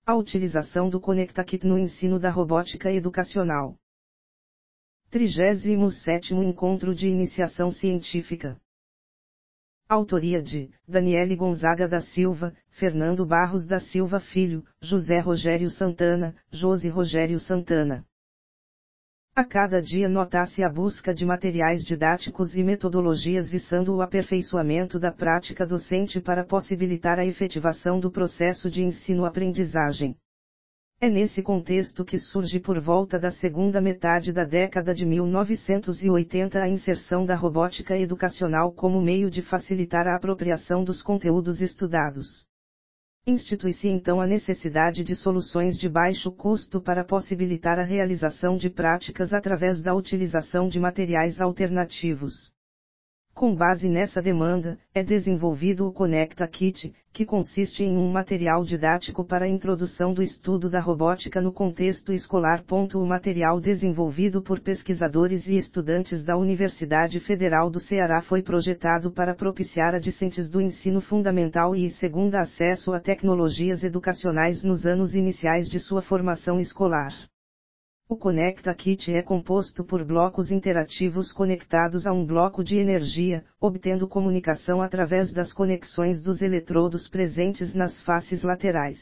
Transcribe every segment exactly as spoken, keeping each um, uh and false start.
A utilização do ConectaKit no ensino da robótica educacional. trigésimo sétimo Encontro de Iniciação Científica. Autoria de Daniele Gonzaga da Silva, Fernando Barros da Silva Filho, José Rogério Santana, Josi Rogério Santana. A cada dia nota-se a busca de materiais didáticos e metodologias visando o aperfeiçoamento da prática docente para possibilitar a efetivação do processo de ensino-aprendizagem. É nesse contexto que surge por volta da segunda metade da década de mil novecentos e oitenta a inserção da robótica educacional como meio de facilitar a apropriação dos conteúdos estudados. Institui-se então a necessidade de soluções de baixo custo para possibilitar a realização de práticas através da utilização de materiais alternativos. Com base nessa demanda, é desenvolvido o ConectaKit, que consiste em um material didático para a introdução do estudo da robótica no contexto escolar. O material desenvolvido por pesquisadores e estudantes da Universidade Federal do Ceará foi projetado para propiciar a discentes do ensino fundamental e segunda acesso a tecnologias educacionais nos anos iniciais de sua formação escolar. O ConectaKit é composto por blocos interativos conectados a um bloco de energia, obtendo comunicação através das conexões dos eletrodos presentes nas faces laterais.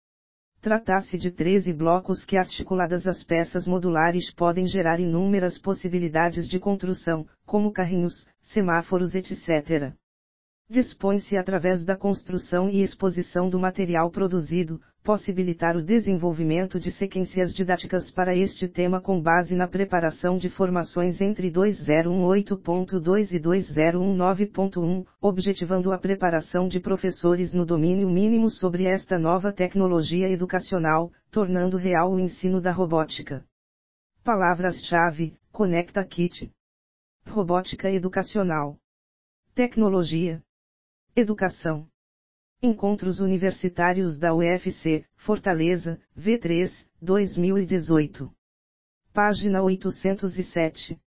Trata-se de treze blocos que, articuladas as peças modulares, podem gerar inúmeras possibilidades de construção, como carrinhos, semáforos, etcétera. Dispõe-se através da construção e exposição do material produzido, possibilitar o desenvolvimento de sequências didáticas para este tema com base na preparação de formações entre dois mil e dezoito ponto dois e dois mil e dezenove ponto um, objetivando a preparação de professores no domínio mínimo sobre esta nova tecnologia educacional, tornando real o ensino da robótica. Palavras-chave: ConectaKit, robótica educacional, tecnologia, educação. Encontros Universitários da U F C, Fortaleza, V três, dois mil e dezoito. Página oitocentos e sete.